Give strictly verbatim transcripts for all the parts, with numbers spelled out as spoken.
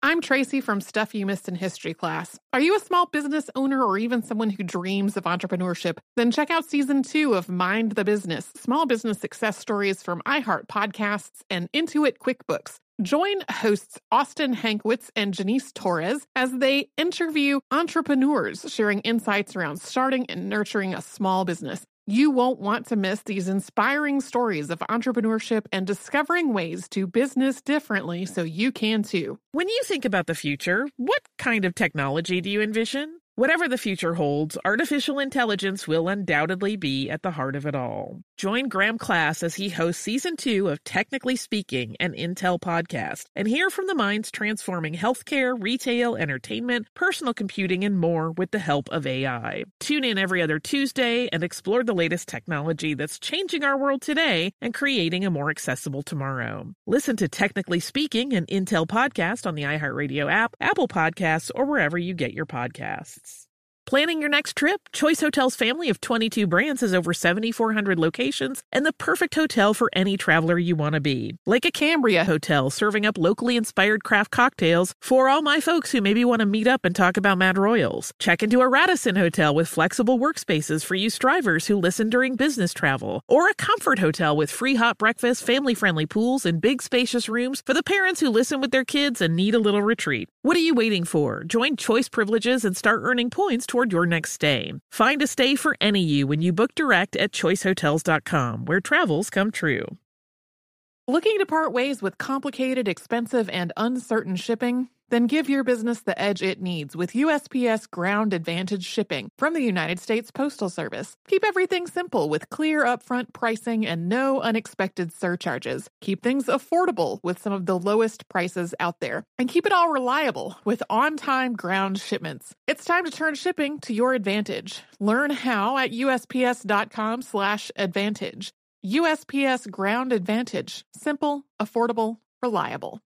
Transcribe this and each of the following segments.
I'm Tracy from Stuff You Missed in History class. Are you a small business owner or even someone who dreams of entrepreneurship? Then check out season two of Mind the Business, small business success stories from iHeart Podcasts and Intuit QuickBooks. Join hosts Austin Hankwitz and Janice Torres as they interview entrepreneurs sharing insights around starting and nurturing a small business. You won't want to miss these inspiring stories of entrepreneurship and discovering ways to business differently so you can too. When you think about the future, what kind of technology do you envision? Whatever the future holds, artificial intelligence will undoubtedly be at the heart of it all. Join Graham Class as he hosts season two of Technically Speaking, an Intel podcast, and hear from the minds transforming healthcare, retail, entertainment, personal computing, and more with the help of A I. Tune in every other Tuesday and explore the latest technology that's changing our world today and creating a more accessible tomorrow. Listen to Technically Speaking, an Intel podcast on the iHeartRadio app, Apple Podcasts, or wherever you get your podcasts. Planning your next trip? Choice Hotels' family of twenty-two brands has over seventy-four hundred locations and the perfect hotel for any traveler you want to be. Like a Cambria Hotel, serving up locally inspired craft cocktails for all my folks who maybe want to meet up and talk about Mad Royals. Check into a Radisson Hotel with flexible workspaces for you strivers who listen during business travel. Or a Comfort Hotel with free hot breakfast, family-friendly pools, and big spacious rooms for the parents who listen with their kids and need a little retreat. What are you waiting for? Join Choice Privileges and start earning points toward your next stay. Find a stay for any you when you book direct at choice hotels dot com, where travels come true. Looking to part ways with complicated, expensive, and uncertain shipping? Then give your business the edge it needs with U S P S Ground Advantage shipping from the United States Postal Service. Keep everything simple with clear upfront pricing and no unexpected surcharges. Keep things affordable with some of the lowest prices out there. And keep it all reliable with on-time ground shipments. It's time to turn shipping to your advantage. Learn how at U S P S dot com slash advantage. U S P S Ground Advantage. Simple, affordable, reliable.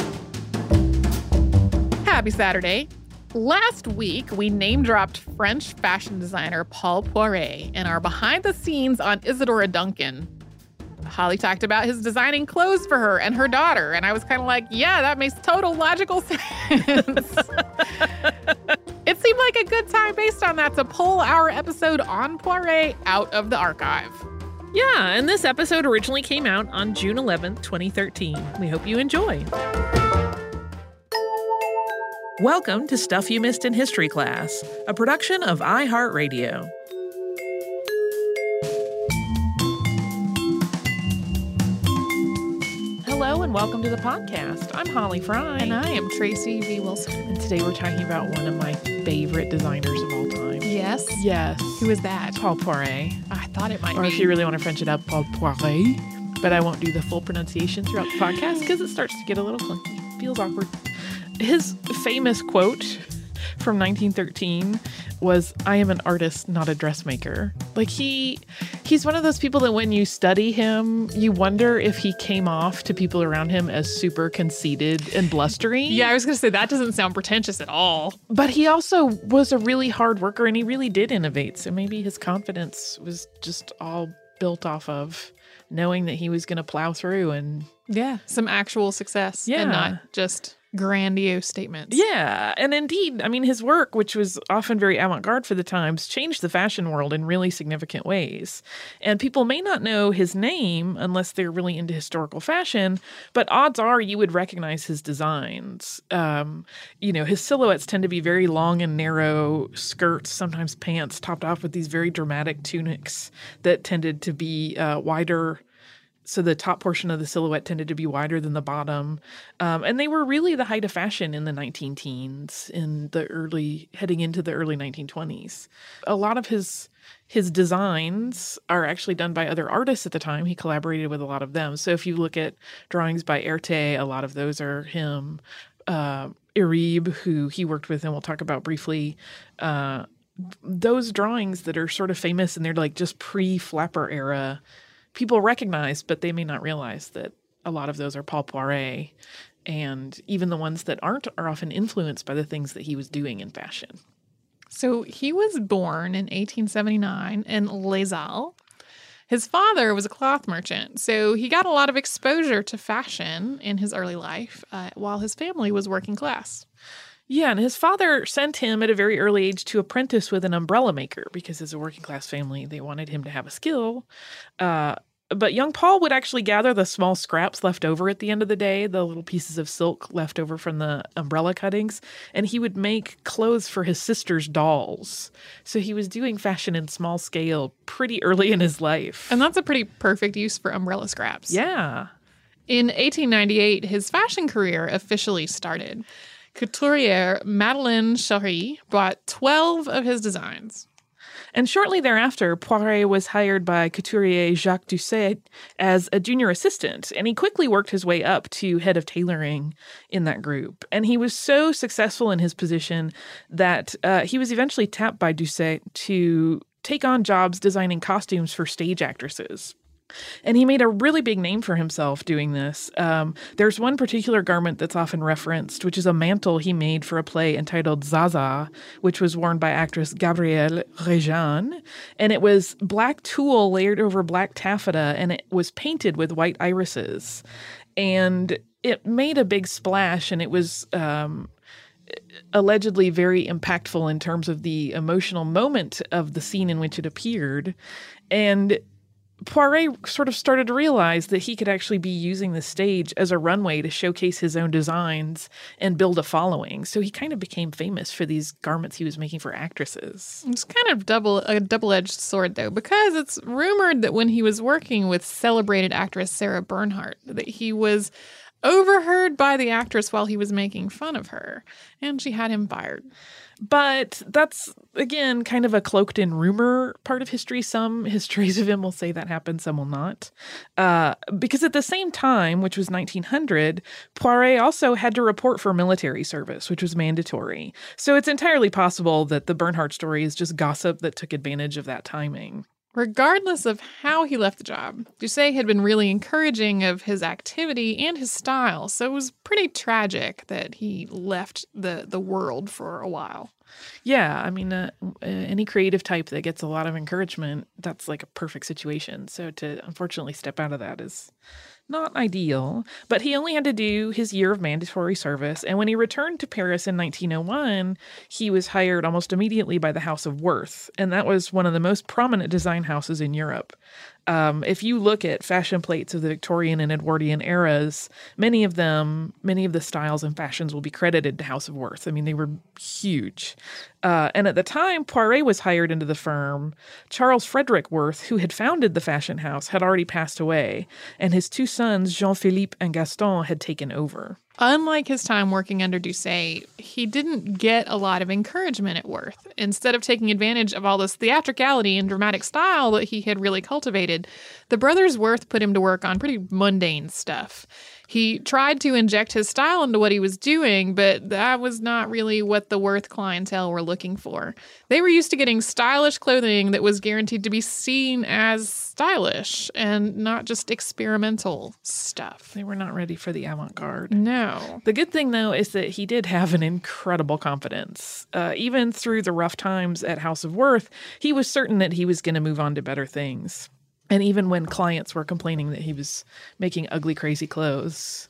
Happy Saturday. Last week, we name-dropped French fashion designer Paul Poiret in our behind the scenes on Isadora Duncan. Holly talked about his designing clothes for her and her daughter, and I was kind of like, yeah, that makes total logical sense. It seemed like a good time based on that to pull our episode on Poiret out of the archive. Yeah, and this episode originally came out on June eleventh, twenty thirteen. We hope you enjoy. Welcome to Stuff You Missed in History Class, a production of iHeartRadio. Hello and welcome to the podcast. I'm Holly Fry. And I am Tracy V. Wilson. And today we're talking about one of my favorite designers of all time. Yes? Yes. Who is that? Paul Poiret. I thought it might or be. Or if you really want to French it up, Paul Poiret. But I won't do the full pronunciation throughout the podcast because it starts to get a little clunky. Feels awkward. His famous quote from nineteen thirteen was, "I am an artist, not a dressmaker." Like he, he's one of those people that when you study him, you wonder if he came off to people around him as super conceited and blustery. Yeah, I was going to say, that doesn't sound pretentious at all. But he also was a really hard worker and he really did innovate. So maybe his confidence was just all built off of knowing that he was going to plow through and... Yeah, some actual success. Yeah. And not just grandiose statements. Yeah, and indeed, I mean, his work, which was often very avant-garde for the times, changed the fashion world in really significant ways. And people may not know his name unless they're really into historical fashion, but odds are you would recognize his designs. Um, you know, his silhouettes tend to be very long and narrow skirts, sometimes pants, topped off with these very dramatic tunics that tended to be uh, wider. So the top portion of the silhouette tended to be wider than the bottom. Um, and they were really the height of fashion in the nineteen teens, in the early, heading into the early nineteen twenties. A lot of his his designs are actually done by other artists at the time. He collaborated with a lot of them. So if you look at drawings by Erte, a lot of those are him. Uh, Iribe, who he worked with, and we'll talk about briefly, uh, those drawings that are sort of famous and they're like just pre-Flapper era, people recognize, but they may not realize that a lot of those are Paul Poiret. And even the ones that aren't are often influenced by the things that he was doing in fashion. So he was born in eighteen seventy-nine in Les Halles. His father was a cloth merchant, so he got a lot of exposure to fashion in his early life uh, while his family was working class. Yeah, and his father sent him at a very early age to apprentice with an umbrella maker because as a working class family, they wanted him to have a skill. Uh, but young Paul would actually gather the small scraps left over at the end of the day, the little pieces of silk left over from the umbrella cuttings, and he would make clothes for his sister's dolls. So he was doing fashion in small scale pretty early in his life. And that's a pretty perfect use for umbrella scraps. Yeah. In eighteen ninety-eight, his fashion career officially started. Couturier Madeleine Chery bought twelve of his designs. And shortly thereafter, Poiret was hired by couturier Jacques Doucet as a junior assistant, and he quickly worked his way up to head of tailoring in that group. And he was so successful in his position that uh, he was eventually tapped by Doucet to take on jobs designing costumes for stage actresses. And he made a really big name for himself doing this. Um, there's one particular garment that's often referenced, which is a mantle he made for a play entitled Zaza, which was worn by actress Gabrielle Réjean. And it was black tulle layered over black taffeta, and it was painted with white irises. And it made a big splash, and it was um, allegedly very impactful in terms of the emotional moment of the scene in which it appeared. And Poiret sort of started to realize that he could actually be using the stage as a runway to showcase his own designs and build a following. So he kind of became famous for these garments he was making for actresses. It's kind of double a double-edged sword, though, because it's rumored that when he was working with celebrated actress Sarah Bernhardt, that he was overheard by the actress while he was making fun of her, and she had him fired. But that's, again, kind of a cloaked in rumor part of history. Some histories of him will say that happened, some will not. Uh, because at the same time, which was nineteen hundred, Poiret also had to report for military service, which was mandatory. So it's entirely possible that the Bernhardt story is just gossip that took advantage of that timing. Regardless of how he left the job, Doucet had been really encouraging of his activity and his style, so it was pretty tragic that he left the, the world for a while. Yeah, I mean, uh, any creative type that gets a lot of encouragement, that's like a perfect situation. So to unfortunately step out of that is not ideal. But he only had to do his year of mandatory service. And when he returned to Paris in nineteen oh one, he was hired almost immediately by the House of Worth. And that was one of the most prominent design houses in Europe. Um, if you look at fashion plates of the Victorian and Edwardian eras, many of them, many of the styles and fashions will be credited to House of Worth. I mean, they were huge. Uh, and at the time Poiret was hired into the firm, Charles Frederick Worth, who had founded the fashion house, had already passed away, and his two sons, Jean-Philippe and Gaston, had taken over. Unlike his time working under Doucet, he didn't get a lot of encouragement at Worth. Instead of taking advantage of all this theatricality and dramatic style that he had really cultivated, the brothers Worth put him to work on pretty mundane stuff. He tried to inject his style into what he was doing, but that was not really what the Worth clientele were looking for. They were used to getting stylish clothing that was guaranteed to be seen as stylish and not just experimental stuff. They were not ready for the avant-garde. No. The good thing, though, is that he did have an incredible confidence. Uh, even through the rough times at House of Worth, he was certain that he was going to move on to better things. And even when clients were complaining that he was making ugly, crazy clothes,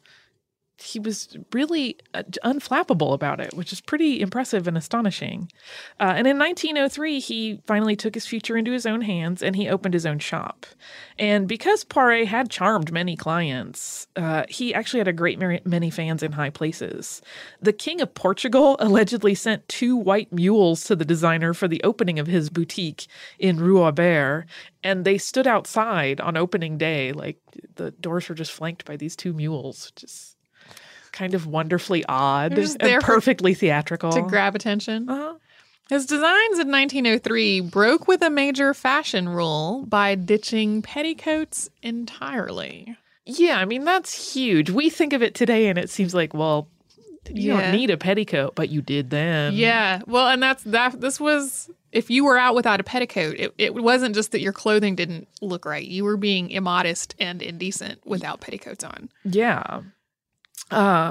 he was really uh, unflappable about it, which is pretty impressive and astonishing. Uh, and in nineteen oh three, he finally took his future into his own hands and he opened his own shop. And because Poiret had charmed many clients, uh, he actually had a great many fans in high places. The King of Portugal allegedly sent two white mules to the designer for the opening of his boutique in Rue Aubert, and they stood outside on opening day. Like, the doors were just flanked by these two mules, just kind of wonderfully odd and perfectly theatrical. To grab attention. Uh-huh. His designs in nineteen oh three broke with a major fashion rule by ditching petticoats entirely. Yeah, I mean, that's huge. We think of it today and it seems like, well, you yeah. don't need a petticoat, but you did then. Yeah, well, and that's that. This was, if you were out without a petticoat, it, it wasn't just that your clothing didn't look right. You were being immodest and indecent without petticoats on. Yeah. Uh,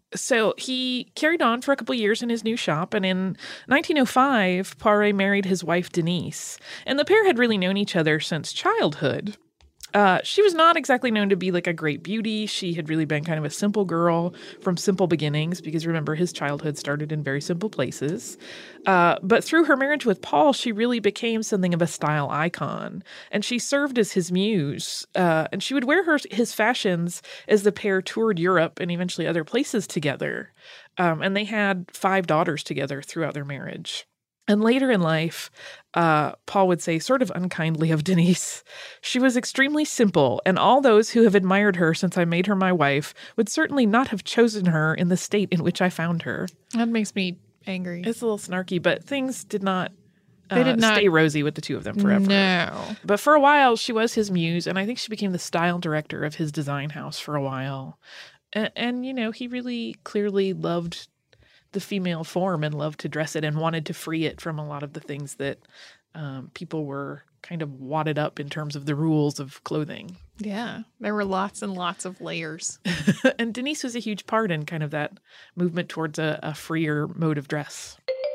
So he carried on for a couple years in his new shop, and in nineteen oh five, Poiret married his wife, Denise. And the pair had really known each other since childhood. Uh, she was not exactly known to be like a great beauty. She had really been kind of a simple girl from simple beginnings, because remember, his childhood started in very simple places. Uh, but through her marriage with Paul, she really became something of a style icon, and she served as his muse. Uh, and she would wear her his fashions as the pair toured Europe and eventually other places together. Um, and they had five daughters together throughout their marriage. And later in life, uh, Paul would say sort of unkindly of Denise, "She was extremely simple, and all those who have admired her since I made her my wife would certainly not have chosen her in the state in which I found her." That makes me angry. It's a little snarky, but things did not, uh, they did not stay rosy with the two of them forever. No. But for a while, she was his muse, and I think she became the style director of his design house for a while. And, and you know, he really clearly loved the female form and loved to dress it and wanted to free it from a lot of the things that um, people were kind of wadded up in terms of the rules of clothing. Yeah, there were lots and lots of layers. And Denise was a huge part in kind of that movement towards a, a freer mode of dress.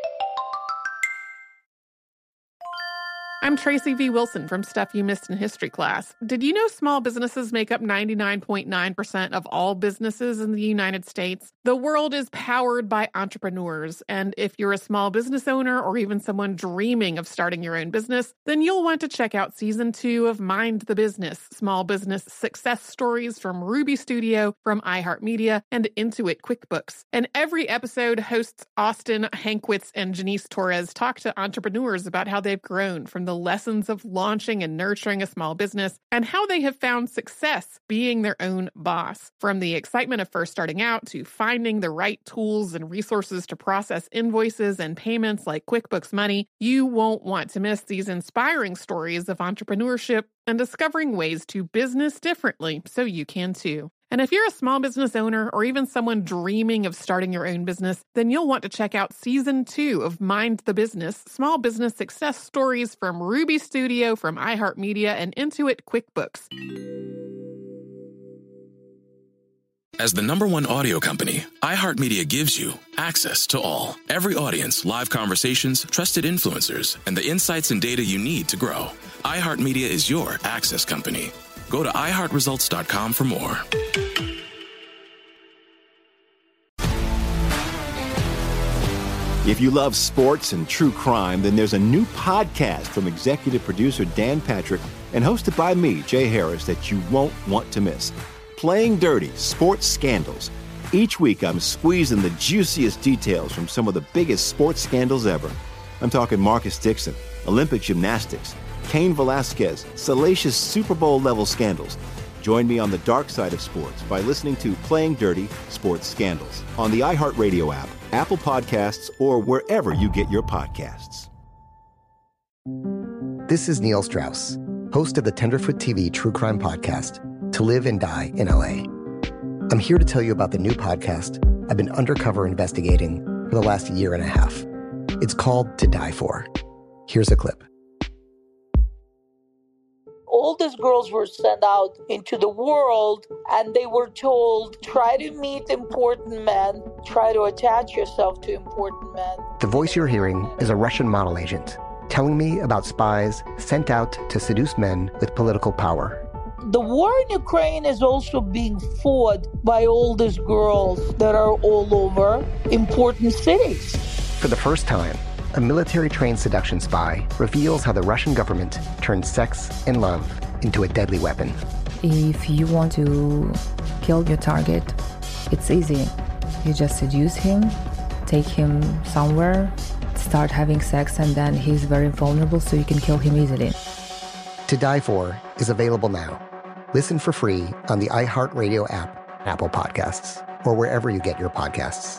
I'm Tracy V. Wilson from Stuff You Missed in History Class. Did you know small businesses make up ninety-nine point nine percent of all businesses in the United States? The world is powered by entrepreneurs, and if you're a small business owner or even someone dreaming of starting your own business, then you'll want to check out Season two of Mind the Business, Small Business Success Stories from Ruby Studio, from iHeartMedia, and Intuit QuickBooks. And every episode, hosts Austin Hankwitz and Janice Torres talk to entrepreneurs about how they've grown from the lessons of launching and nurturing a small business and how they have found success being their own boss. From the excitement of first starting out to finding the right tools and resources to process invoices and payments like QuickBooks Money, you won't want to miss these inspiring stories of entrepreneurship and discovering ways to business differently so you can too. And if you're a small business owner or even someone dreaming of starting your own business, then you'll want to check out Season two of Mind the Business, Small Business Success Stories from Ruby Studio, from iHeartMedia, and Intuit QuickBooks. As the number one audio company, iHeartMedia gives you access to all. Every audience, live conversations, trusted influencers, and the insights and data you need to grow. iHeartMedia is your access company. Go to i heart results dot com for more. If you love sports and true crime, then there's a new podcast from executive producer Dan Patrick and hosted by me, Jay Harris, that you won't want to miss. Playing Dirty: Sports Scandals. Each week, I'm squeezing the juiciest details from some of the biggest sports scandals ever. I'm talking Marcus Dixon, Olympic gymnastics, Cain Velasquez, salacious Super Bowl-level scandals. Join me on the dark side of sports by listening to Playing Dirty: Sports Scandals on the iHeartRadio app, Apple Podcasts, or wherever you get your podcasts. This is Neil Strauss, host of the Tenderfoot T V true crime podcast, To Live and Die in L A. I'm here to tell you about the new podcast I've been undercover investigating for the last year and a half. It's called To Die For. Here's a clip. All these girls were sent out into the world and they were told, try to meet important men, try to attach yourself to important men. The voice you're hearing is a Russian model agent telling me about spies sent out to seduce men with political power. The war in Ukraine is also being fought by all these girls that are all over important cities. For the first time, a military-trained seduction spy reveals how the Russian government turned sex and love into a deadly weapon. If you want to kill your target, it's easy. You just seduce him, take him somewhere, start having sex, and then he's very vulnerable, so you can kill him easily. To Die For is available now. Listen for free on the iHeartRadio app, Apple Podcasts, or wherever you get your podcasts.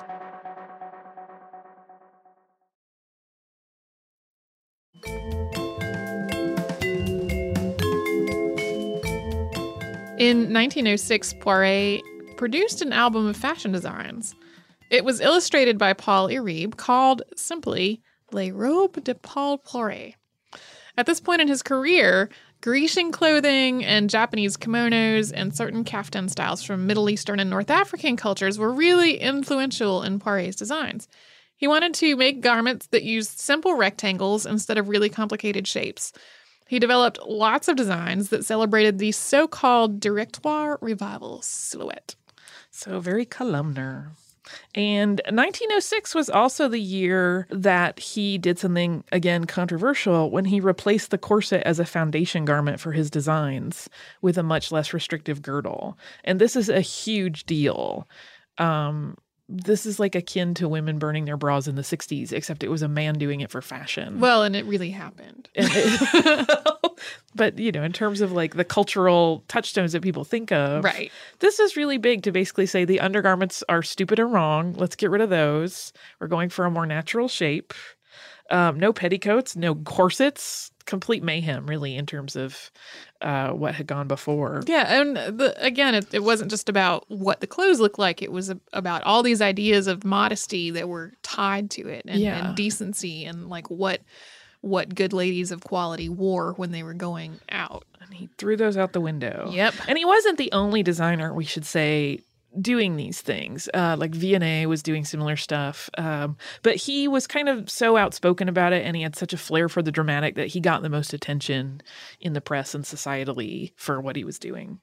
In nineteen oh six, Poiret produced an album of fashion designs. It was illustrated by Paul Iribe, called simply Les Robes de Paul Poiret. At this point in his career, Grecian clothing and Japanese kimonos and certain kaftan styles from Middle Eastern and North African cultures were really influential in Poiret's designs. He wanted to make garments that used simple rectangles instead of really complicated shapes. He developed lots of designs that celebrated the so-called Directoire Revival silhouette. So very columnar. And nineteen oh six was also the year that he did something, again, controversial when he replaced the corset as a foundation garment for his designs with a much less restrictive girdle. And this is a huge deal. Um, this is like akin to women burning their bras in the sixties, except it was a man doing it for fashion. Well, and it really happened. It, but, you know, in terms of like the cultural touchstones that people think of, right. This is really big to basically say the undergarments are stupid and wrong. Let's get rid of those. We're going for a more natural shape. Um, no petticoats, no corsets. Complete mayhem, really, in terms of uh, what had gone before. Yeah, and the, again, it, it wasn't just about what the clothes looked like. It was a, about all these ideas of modesty that were tied to it, and, yeah. and decency, and like what what good ladies of quality wore when they were going out. And he threw those out the window. Yep. And he wasn't the only designer, we should say, doing these things. Uh, like Vianney was doing similar stuff. Um, but he was kind of so outspoken about it, and he had such a flair for the dramatic that he got the most attention in the press and societally for what he was doing.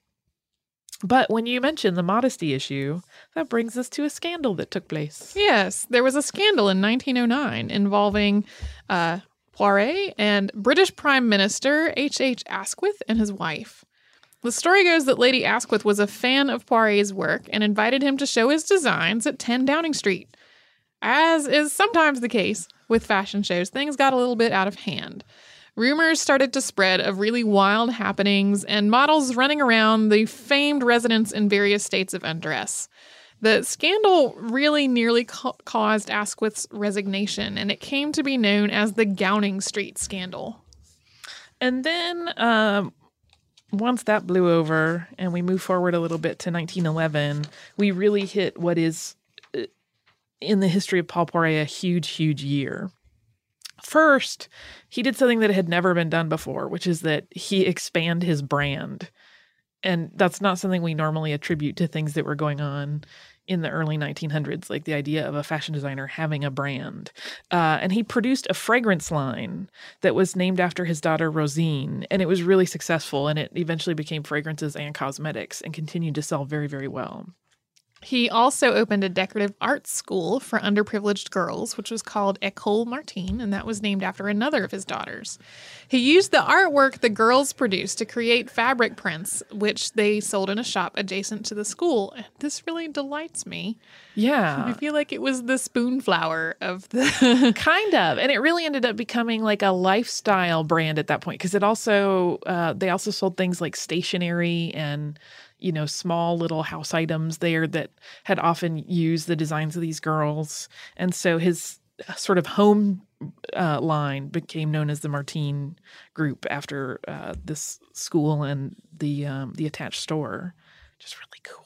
But when you mention the modesty issue, that brings us to a scandal that took place. Yes, there was a scandal in nineteen oh nine involving uh, Poiret and British Prime Minister H H Asquith and his wife. The story goes that Lady Asquith was a fan of Poiret's work and invited him to show his designs at ten Downing Street. As is sometimes the case with fashion shows, things got a little bit out of hand. Rumors started to spread of really wild happenings and models running around the famed residence in various states of undress. The scandal really nearly ca- caused Asquith's resignation, and it came to be known as the Downing Street scandal. And then um, once that blew over and we move forward a little bit to nineteen eleven, we really hit what is, in the history of Paul Poiret, a huge, huge year. First, he did something that had never been done before, which is that he expanded his brand. And that's not something we normally attribute to things that were going on in the early nineteen hundreds, like the idea of a fashion designer having a brand. Uh, and he produced a fragrance line that was named after his daughter, Rosine. And it was really successful, and it eventually became fragrances and cosmetics and continued to sell very, very well. He also opened a decorative arts school for underprivileged girls, which was called École Martine, and that was named after another of his daughters. He used the artwork the girls produced to create fabric prints, which they sold in a shop adjacent to the school. And this really delights me. Yeah. I feel like it was the spoonflower of the... Kind of. And it really ended up becoming like a lifestyle brand at that point, because it also, uh, they also sold things like stationery and, you know, small little house items there that had often used the designs of these girls. And so his sort of home uh, line became known as the Martine Group after uh, this school and the um, the attached store. Just really cool.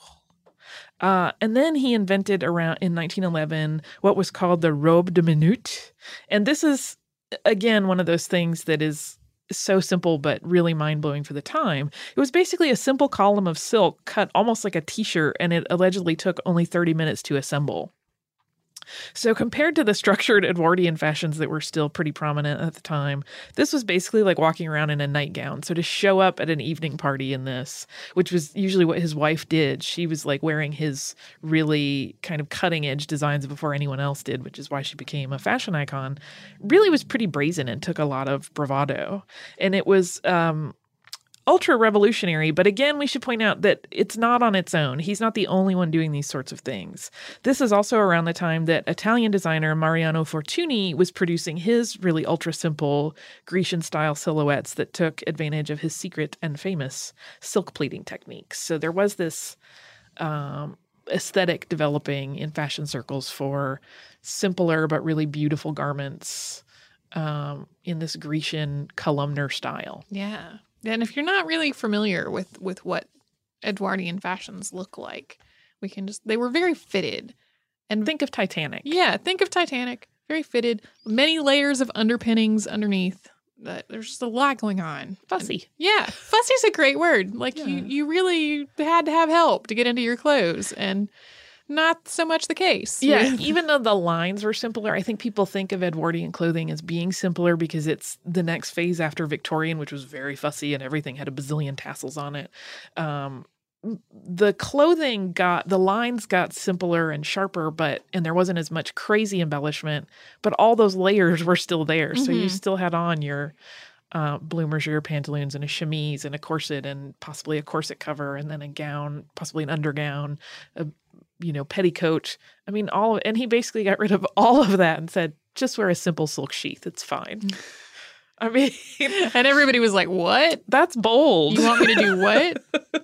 Uh, and then he invented around in nineteen eleven what was called the robe de minute. And this is, again, one of those things that is so simple but really mind-blowing for the time. It was basically a simple column of silk cut almost like a t-shirt, and it allegedly took only thirty minutes to assemble. So compared to the structured Edwardian fashions that were still pretty prominent at the time, this was basically like walking around in a nightgown. So to show up at an evening party in this, which was usually what his wife did, she was like wearing his really kind of cutting edge designs before anyone else did, which is why she became a fashion icon, really was pretty brazen and took a lot of bravado. And it was um, ultra revolutionary. But again, we should point out that it's not on its own. He's not the only one doing these sorts of things. This is also around the time that Italian designer Mariano Fortuny was producing his really ultra simple Grecian style silhouettes that took advantage of his secret and famous silk pleating techniques. So there was this um, aesthetic developing in fashion circles for simpler but really beautiful garments um, in this Grecian columnar style. Yeah. And if you're not really familiar with, with what Edwardian fashions look like, we can just, they were very fitted. And think of Titanic. Yeah, think of Titanic. Very fitted. Many layers of underpinnings underneath. Uh, there's just a lot going on. Fussy. And, yeah. Fussy's a great word. Like, Yeah. you, you really had to have help to get into your clothes, and not so much the case. Yeah, with- even though the lines were simpler, I think people think of Edwardian clothing as being simpler because it's the next phase after Victorian, which was very fussy and everything had a bazillion tassels on it. Um, the clothing got, the lines got simpler and sharper, but, and there wasn't as much crazy embellishment, but all those layers were still there. So you Mhm. still had on your uh, bloomers, your pantaloons, and a chemise, and a corset, and possibly a corset cover, and then a gown, possibly an undergown, a, you know, petticoat. I mean, all of, and he basically got rid of all of that and said, just wear a simple silk sheath. It's fine. I mean, and everybody was like, what? that's bold. You want me to do what?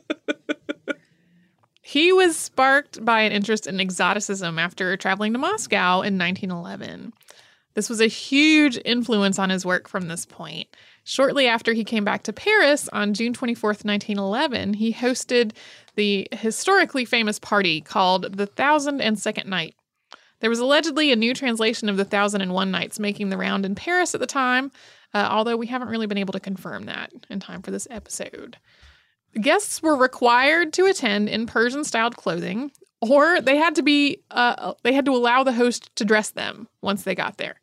He was sparked by an interest in exoticism after traveling to Moscow in nineteen eleven. This was a huge influence on his work from this point. Shortly after he came back to Paris on June twenty-fourth, nineteen eleven, he hosted the historically famous party called the Thousand and Second Night. There was allegedly a new translation of the Thousand and One Nights making the round in Paris at the time, uh, although we haven't really been able to confirm that in time for this episode. Guests were required to attend in Persian-styled clothing, or they had to be uh, they had to allow the host to dress them once they got there.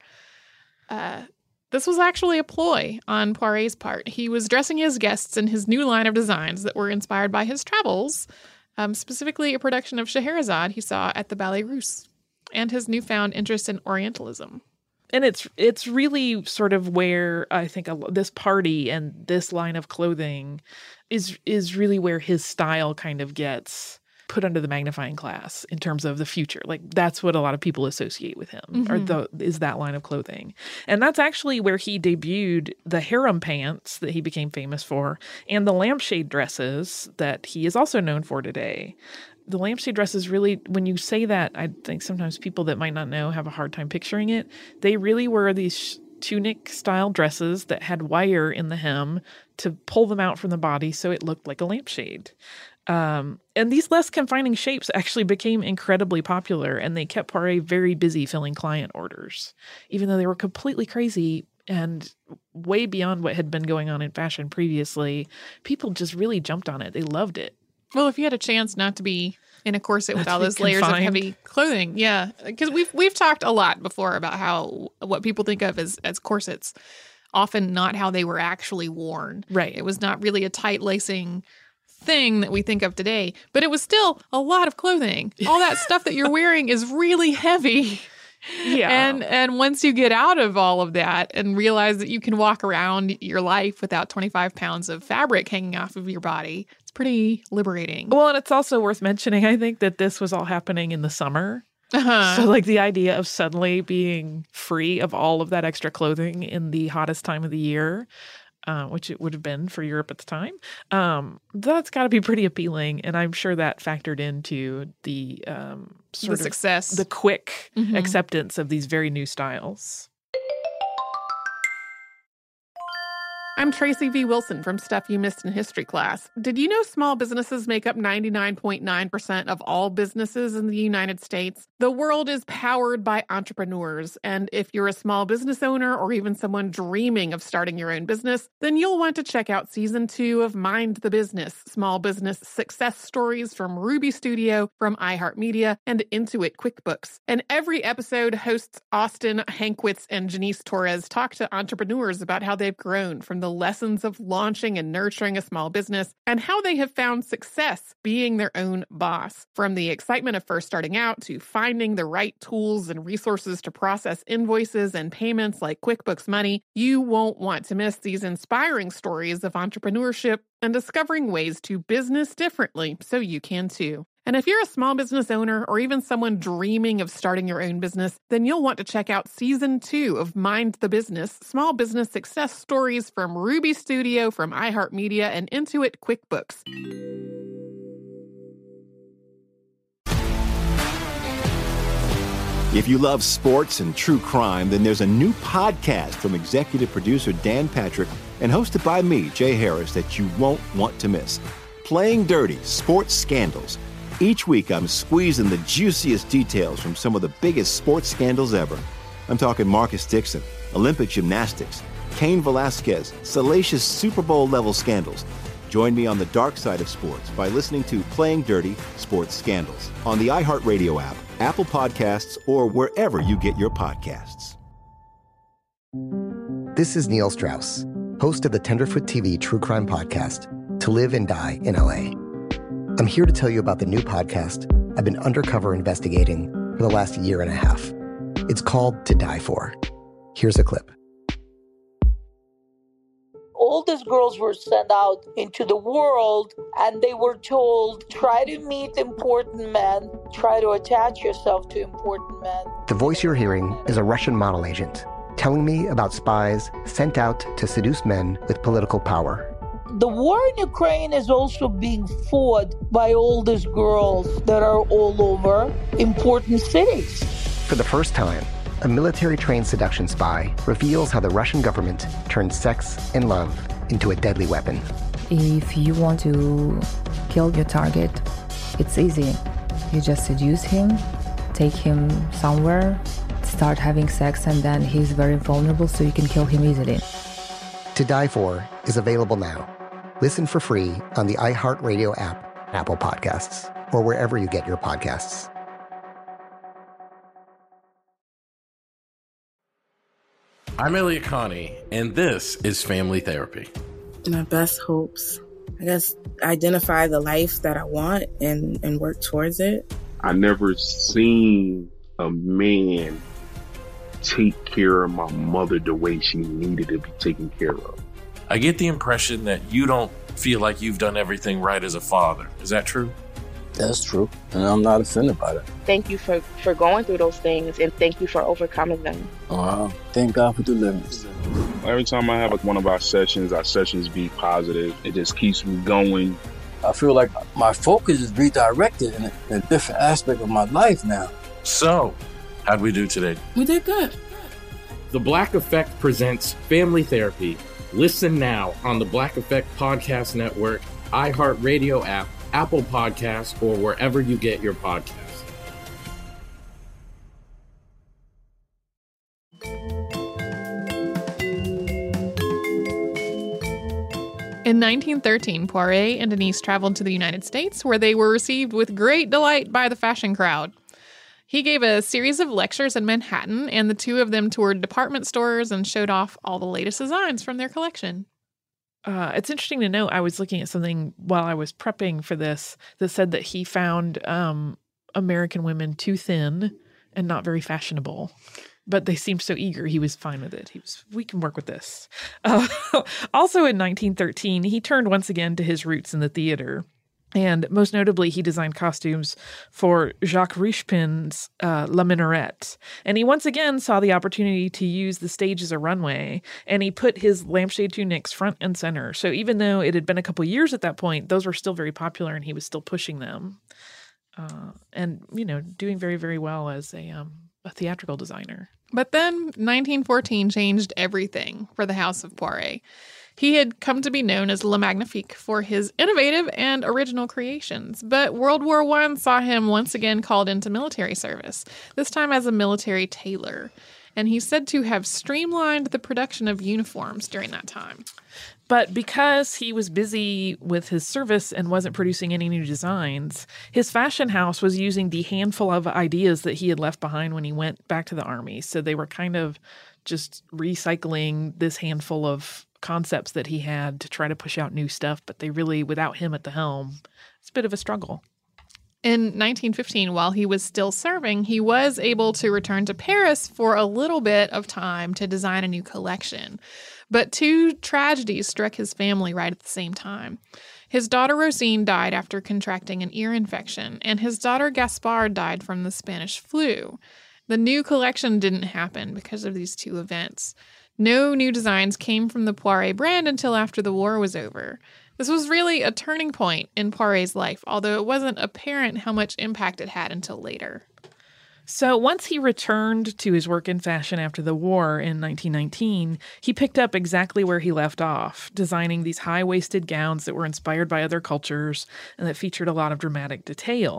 Uh, this was actually a ploy on Poiret's part. He was dressing his guests in his new line of designs that were inspired by his travels, um, specifically a production of Scheherazade he saw at the Ballet Russe, and his newfound interest in Orientalism. And it's it's really sort of where I think a, this party and this line of clothing is is really where his style kind of gets put under the magnifying glass in terms of the future. Like, that's what a lot of people associate with him, mm-hmm. or the is that line of clothing. And that's actually where he debuted the harem pants that he became famous for, and the lampshade dresses that he is also known for today. The lampshade dresses really, when you say that, I think sometimes people that might not know have a hard time picturing it. They really were these tunic-style dresses that had wire in the hem to pull them out from the body so it looked like a lampshade. Um, and these less confining shapes actually became incredibly popular, and they kept Poiret very busy filling client orders, even though they were completely crazy and way beyond what had been going on in fashion previously. People just really jumped on it. They loved it. Well, if you had a chance not to be in a corset with Not all to be those layers confined. of heavy clothing, yeah, because we've we've talked a lot before about how what people think of as as corsets, often not how they were actually worn. Right. It was not really a tight lacing thing that we think of today, but it was still a lot of clothing. All that stuff that you're wearing is really heavy. Yeah. And and once you get out of all of that and realize that you can walk around your life without twenty-five pounds of fabric hanging off of your body, it's pretty liberating. Well, and it's also worth mentioning, I think, that this was all happening in the summer. Uh-huh. So, like, the idea of suddenly being free of all of that extra clothing in the hottest time of the year, uh, which it would have been for Europe at the time, um, that's got to be pretty appealing. And I'm sure that factored into the um, sort the of success. the quick Mhm. acceptance of these very new styles. I'm Tracy V. Wilson from Stuff You Missed in History Class. Did you know small businesses make up ninety-nine point nine percent of all businesses in the United States? The world is powered by entrepreneurs, and if you're a small business owner or even someone dreaming of starting your own business, then you'll want to check out Season two of Mind the Business, Small Business Success Stories from Ruby Studio, from iHeartMedia, and Intuit QuickBooks. And every episode, hosts Austin Hankwitz and Janice Torres talk to entrepreneurs about how they've grown from the lessons of launching and nurturing a small business and how they have found success being their own boss. From the excitement of first starting out to finding the right tools and resources to process invoices and payments like QuickBooks Money, you won't want to miss these inspiring stories of entrepreneurship and discovering ways to business differently so you can too. And if you're a small business owner or even someone dreaming of starting your own business, then you'll want to check out Season two of Mind the Business, Small Business Success Stories from Ruby Studio, from iHeartMedia, and Intuit QuickBooks. If you love sports and true crime, then there's a new podcast from executive producer Dan Patrick and hosted by me, Jay Harris, that you won't want to miss. Playing Dirty: Sports Scandals. Each week, I'm squeezing the juiciest details from some of the biggest sports scandals ever. I'm talking Marcus Dixon, Olympic gymnastics, Cain Velasquez, salacious Super Bowl-level scandals. Join me on the dark side of sports by listening to Playing Dirty Sports Scandals on the iHeartRadio app, Apple Podcasts, or wherever you get your podcasts. This is Neil Strauss, host of the Tenderfoot T V True Crime Podcast, To Live and Die in L A. I'm here to tell you about the new podcast I've been undercover investigating for the last year and a half. It's called To Die For. Here's a clip. All these girls were sent out into the world and they were told, try to meet important men, try to attach yourself to important men. The voice you're hearing is a Russian model agent telling me about spies sent out to seduce men with political power. The war in Ukraine is also being fought by all these girls that are all over important cities. For the first time, a military-trained seduction spy reveals how the Russian government turned sex and love into a deadly weapon. If you want to kill your target, it's easy. You just seduce him, take him somewhere, start having sex, and then he's very vulnerable, so you can kill him easily. To Die For is available now. Listen for free on the iHeartRadio app, Apple Podcasts, or wherever you get your podcasts. I'm Elliot Connie, and this is Family Therapy. My best hopes, I guess, identify the life that I want and, and work towards it. I never seen a man take care of my mother the way she needed to be taken care of. I get the impression that you don't feel like you've done everything right as a father. Is that true? That's true, and I'm not offended by that. Thank you for, for going through those things, and thank you for overcoming them. Wow. Thank God for deliverance. Every time I have like one of our sessions, our sessions be positive. It just keeps me going. I feel like my focus is redirected in a, in a different aspect of my life now. So, how'd we do today? We did good. The Black Effect presents Family Therapy. Listen now on the Black Effect Podcast Network, iHeartRadio app, Apple Podcasts, or wherever you get your podcasts. In nineteen thirteen, Poiret and Denise traveled to the United States, where they were received with great delight by the fashion crowd. He gave a series of lectures in Manhattan, and the two of them toured department stores and showed off all the latest designs from their collection. Uh, it's interesting to note, I was looking at something while I was prepping for this that said that he found um, American women too thin and not very fashionable. But they seemed so eager, he was fine with it. He was, we can work with this. Uh, also in nineteen thirteen, he turned once again to his roots in the theater. And most notably, he designed costumes for Jacques Richepin's uh, La Minorette. And he once again saw the opportunity to use the stage as a runway, and he put his lampshade tunics front and center. So even though it had been a couple years at that point, those were still very popular, and he was still pushing them. Uh, and, you know, doing very, very well as a, um, a theatrical designer. But then nineteen fourteen changed everything for the House of Poiret. He had come to be known as Le Magnifique for his innovative and original creations, but World War One saw him once again called into military service, this time as a military tailor, and he's said to have streamlined the production of uniforms during that time. But because he was busy with his service and wasn't producing any new designs, his fashion house was using the handful of ideas that he had left behind when he went back to the army. So they were kind of just recycling this handful of concepts that he had to try to push out new stuff, but they really, without him at the helm, it's a bit of a struggle. In nineteen fifteen, while he was still serving, he was able to return to Paris for a little bit of time to design a new collection. But two tragedies struck his family right at the same time. His daughter Rosine died after contracting an ear infection, and his daughter Gaspard died from the Spanish flu. The new collection didn't happen because of these two events. No new designs came from the Poiret brand until after the war was over. This was really a turning point in Poiret's life, although it wasn't apparent how much impact it had until later. So once he returned to his work in fashion after the war in nineteen nineteen, he picked up exactly where he left off, designing these high-waisted gowns that were inspired by other cultures and that featured a lot of dramatic detail.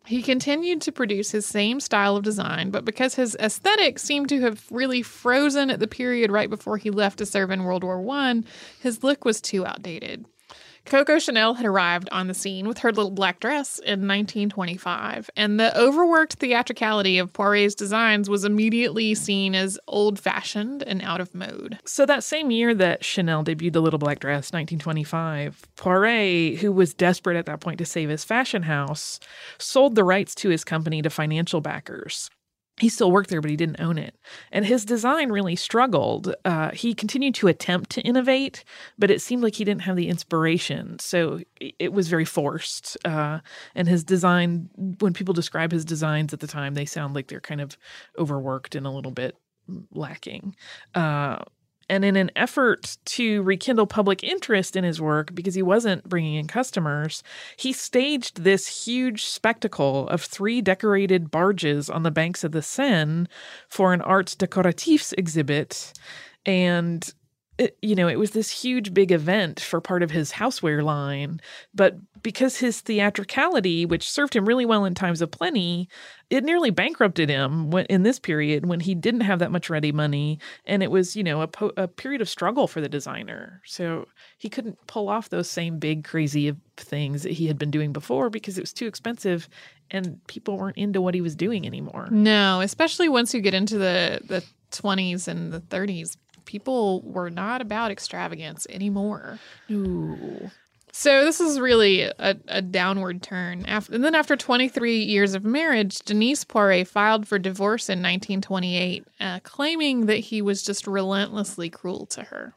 He continued to produce his same style of design, but because his aesthetic seemed to have really frozen at the period right before he left to serve in World War One, his look was too outdated. Coco Chanel had arrived on the scene with her little black dress in nineteen twenty-five, and the overworked theatricality of Poiret's designs was immediately seen as old-fashioned and out of mode. So that same year that Chanel debuted the little black dress, nineteen twenty-five, Poiret, who was desperate at that point to save his fashion house, sold the rights to his company to financial backers. He still worked there, but he didn't own it. And his design really struggled. Uh, he continued to attempt to innovate, but it seemed like he didn't have the inspiration. So it was very forced. Uh, and his design, when people describe his designs at the time, they sound like they're kind of overworked and a little bit lacking. Uh, And in an effort to rekindle public interest in his work, because he wasn't bringing in customers, he staged this huge spectacle of three decorated barges on the banks of the Seine for an arts décoratifs exhibit. And, it, you know, it was this huge, big event for part of his houseware line. But because his theatricality, which served him really well in times of plenty, it nearly bankrupted him when, in this period when he didn't have that much ready money. And it was, you know, a, po- a period of struggle for the designer. So he couldn't pull off those same big, crazy things that he had been doing before because it was too expensive and people weren't into what he was doing anymore. No, especially once you get into the, the twenties and the thirties. People were not about extravagance anymore. Ooh. So this is really a, a downward turn. After, and then after twenty-three years of marriage, Denise Poiret filed for divorce in nineteen twenty-eight, uh, claiming that he was just relentlessly cruel to her.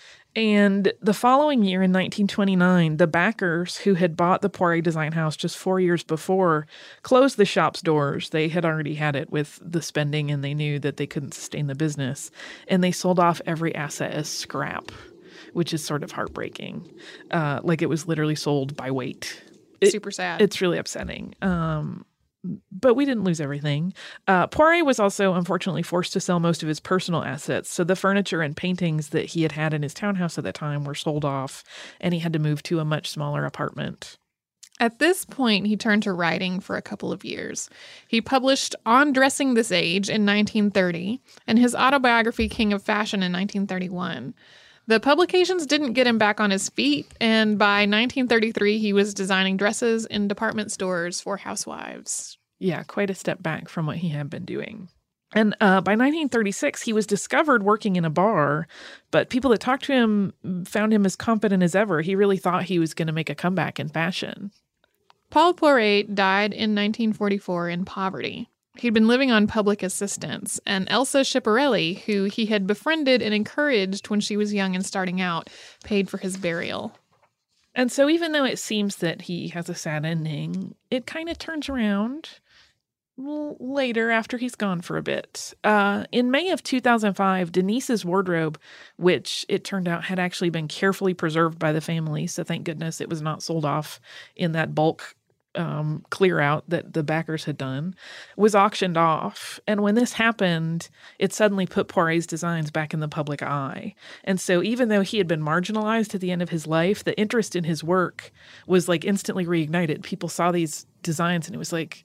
And the following year in nineteen twenty-nine, the backers who had bought the Poiret Design House just four years before closed the shop's doors. They had already had it with the spending and they knew that they couldn't sustain the business. And they sold off every asset as scrap, which is sort of heartbreaking. Uh, like it was literally sold by weight. It, Super sad. It's really upsetting. Um, but we didn't lose everything. Uh, Poiret was also, unfortunately, forced to sell most of his personal assets. So the furniture and paintings that he had had in his townhouse at that time were sold off, and he had to move to a much smaller apartment. At this point, he turned to writing for a couple of years. He published On Dressing This Age in nineteen thirty and his autobiography, King of Fashion, in nineteen thirty-one. The publications didn't get him back on his feet, and by nineteen thirty-three, he was designing dresses in department stores for housewives. Yeah, quite a step back from what he had been doing. And uh, by nineteen thirty-six, he was discovered working in a bar, but people that talked to him found him as confident as ever. He really thought he was going to make a comeback in fashion. Paul Poiret died in nineteen forty-four in poverty. He'd been living on public assistance, and Elsa Schiaparelli, who he had befriended and encouraged when she was young and starting out, paid for his burial. And so even though it seems that he has a sad ending, it kind of turns around later after he's gone for a bit. Uh, in May of two thousand five, Denise's wardrobe, which it turned out had actually been carefully preserved by the family, so thank goodness it was not sold off in that bulk Um, clear out that the backers had done, was auctioned off. And when this happened, it suddenly put Poiret's designs back in the public eye. And so even though he had been marginalized at the end of his life, the interest in his work was like instantly reignited. People saw these designs and it was like,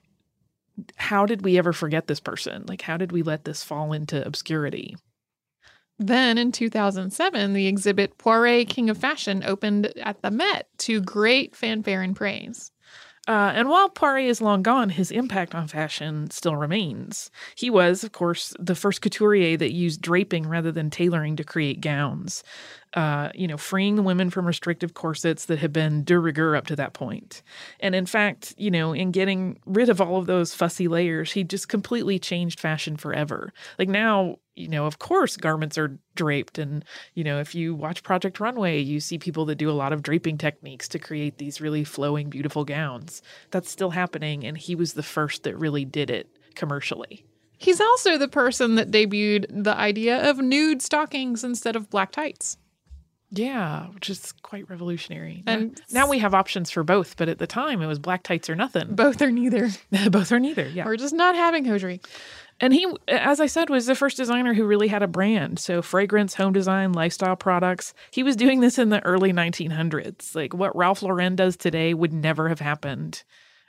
how did we ever forget this person? Like, how did we let this fall into obscurity? Then in two thousand seven, the exhibit Poiret King of Fashion opened at the Met to great fanfare and praise. Uh, and while Poiret is long gone, his impact on fashion still remains. He was, of course, the first couturier that used draping rather than tailoring to create gowns, uh, you know, freeing the women from restrictive corsets that had been de rigueur up to that point. And in fact, you know, in getting rid of all of those fussy layers, he just completely changed fashion forever. Like now, you know, of course, garments are draped. And, you know, if you watch Project Runway, you see people that do a lot of draping techniques to create these really flowing, beautiful gowns. That's still happening. And he was the first that really did it commercially. He's also the person that debuted the idea of nude stockings instead of black tights. Yeah, which is quite revolutionary. And now, now we have options for both, but at the time it was black tights or nothing. Both or neither. Both or neither, yeah. We're just not having hosiery. And he, as I said, was the first designer who really had a brand. So fragrance, home design, lifestyle products. He was doing this in the early nineteen hundreds. Like what Ralph Lauren does today would never have happened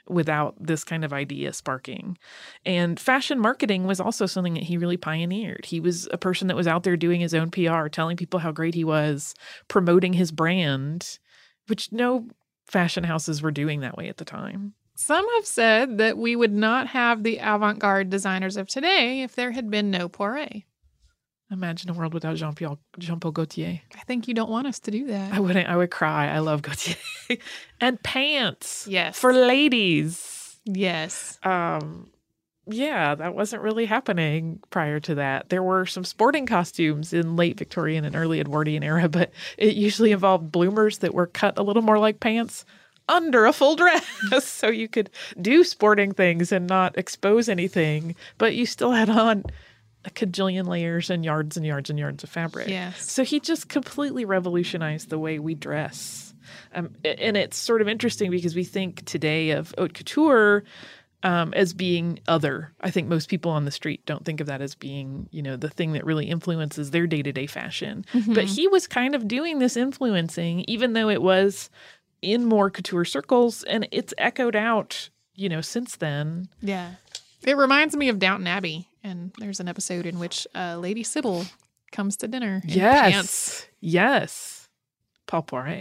without this kind of idea sparking. And fashion marketing was also something that he really pioneered. He was a person that was out there doing his own P R, telling people how great he was, promoting his brand, which no fashion houses were doing that way at the time. Some have said that we would not have the avant-garde designers of today if there had been no Poiret. Imagine a world without Jean-Paul, Jean-Paul Gaultier. I think you don't want us to do that. I wouldn't. I would cry. I love Gaultier. And pants. Yes. For ladies. Yes. Um, yeah, that wasn't really happening prior to that. There were some sporting costumes in late Victorian and early Edwardian era, but it usually involved bloomers that were cut a little more like pants under a full dress. So you could do sporting things and not expose anything, but you still had on a cajillion layers and yards and yards and yards of fabric. Yes. So he just completely revolutionized the way we dress. Um, and it's sort of interesting because we think today of haute couture um, as being other. I think most people on the street don't think of that as being, you know, the thing that really influences their day-to-day fashion. Mm-hmm. But he was kind of doing this influencing, even though it was in more couture circles, and it's echoed out, you know, since then. Yeah. It reminds me of Downton Abbey, and there's an episode in which uh, Lady Sybil comes to dinner in yes. pants. Yes. Paul Poiret.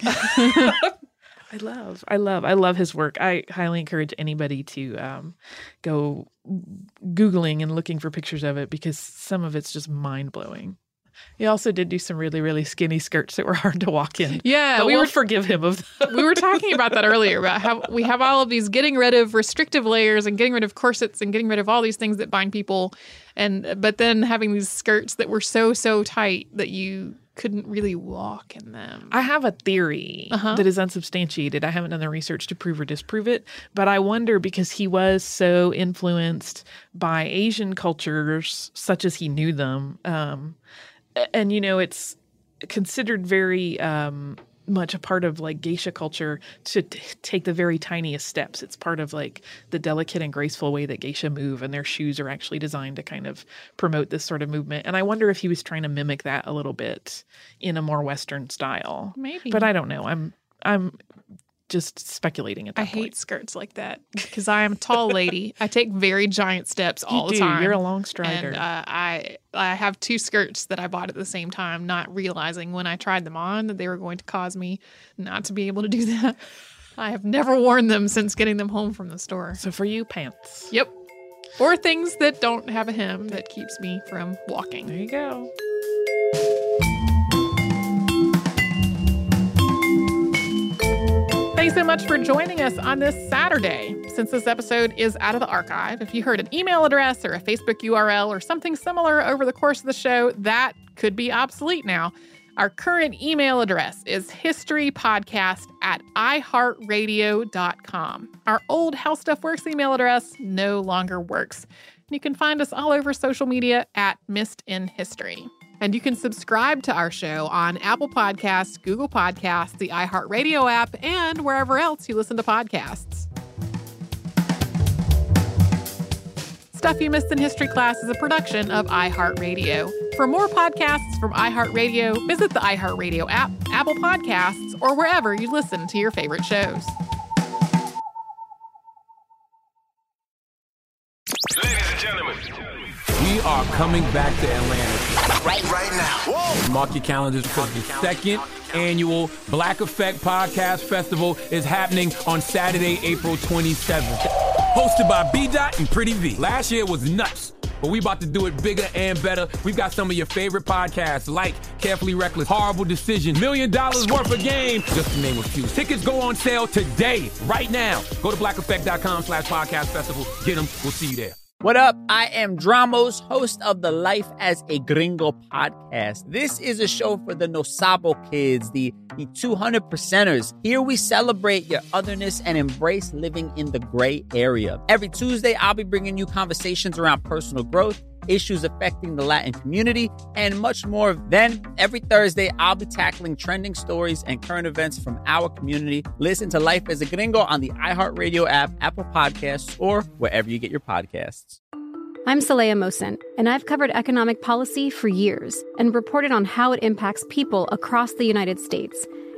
I love, I love, I love his work. I highly encourage anybody to um, go Googling and looking for pictures of it because some of it's just mind-blowing. He also did do some really, really skinny skirts that were hard to walk in. Yeah. But we we'll were forgive him of those. We were talking about that earlier, about how we have all of these getting rid of restrictive layers and getting rid of corsets and getting rid of all these things that bind people. And but then having these skirts that were so, so tight that you couldn't really walk in them. I have a theory uh-huh. that is unsubstantiated. I haven't done the research to prove or disprove it, but I wonder because he was so influenced by Asian cultures, such as he knew them, um, and, you know, it's considered very um, much a part of, like, geisha culture to t- take the very tiniest steps. It's part of, like, the delicate and graceful way that geisha move, and their shoes are actually designed to kind of promote this sort of movement. And I wonder if he was trying to mimic that a little bit in a more Western style. Maybe. But I don't know. I'm I'm just speculating at that I point. hate skirts like that because I am a tall lady. I take very giant steps all you the do. time. You're a long strider. And uh, I I have two skirts that I bought at the same time, not realizing when I tried them on that they were going to cause me not to be able to do that. I have never worn them since getting them home from the store. So for you, pants. Yep. Or things that don't have a hem that keeps me from walking. There you go. Thanks so much for joining us on this Saturday. Since this episode is out of the archive, if you heard an email address or a Facebook U R L or something similar over the course of the show, that could be obsolete now. Our current email address is historypodcast at iheartradio dot com. Our old How Stuff Works email address no longer works. You can find us all over social media at Missed in History. And you can subscribe to our show on Apple Podcasts, Google Podcasts, the iHeartRadio app, and wherever else you listen to podcasts. Stuff You Missed in History Class is a production of iHeartRadio. For more podcasts from iHeartRadio, visit the iHeartRadio app, Apple Podcasts, or wherever you listen to your favorite shows. Ladies and gentlemen, we are coming back to Atlanta. Right, right now. Whoa. Mark your calendars because the second annual Black Effect Podcast Festival is happening on Saturday, April twenty-seventh. Hosted by B-Dot and Pretty V. Last year was nuts, but we about to do it bigger and better. We've got some of your favorite podcasts like Carefully Reckless, Horrible Decision, Million Dollars Worth of Game, just to name a few. Tickets go on sale today, right now. Go to blackeffect.com slash podcast festival. Get them. We'll see you there. What up? I am Dramos, host of the Life as a Gringo podcast. This is a show for the No Sabo kids, the, the two hundred percenters. Here we celebrate your otherness and embrace living in the gray area. Every Tuesday, I'll be bringing you conversations around personal growth, issues affecting the Latin community, and much more. Then, every Thursday, I'll be tackling trending stories and current events from our community. Listen to Life as a Gringo on the iHeartRadio app, Apple Podcasts, or wherever you get your podcasts. I'm Saleha Mohsen, and I've covered economic policy for years and reported on how it impacts people across the United States.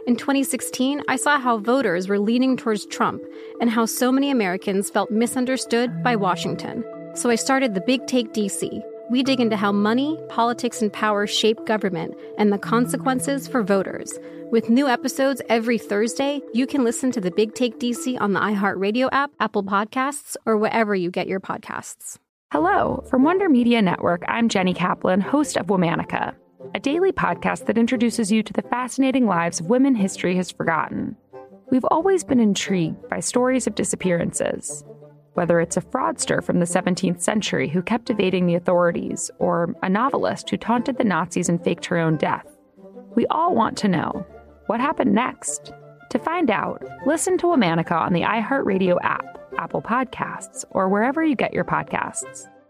In twenty sixteen, I saw how voters were leaning towards Trump and how so many Americans felt misunderstood by Washington. So I started The Big Take D C. We dig into how money, politics, and power shape government and the consequences for voters. With new episodes every Thursday, you can listen to The Big Take D C on the iHeartRadio app, Apple Podcasts, or wherever you get your podcasts. Hello. From Wonder Media Network, I'm Jenny Kaplan, host of Womanica, a daily podcast that introduces you to the fascinating lives of women history has forgotten. We've always been intrigued by stories of disappearances, whether it's a fraudster from the seventeenth century who kept evading the authorities, or a novelist who taunted the Nazis and faked her own death. We all want to know, what happened next? To find out, listen to Womanica on the iHeartRadio app, Apple Podcasts, or wherever you get your podcasts.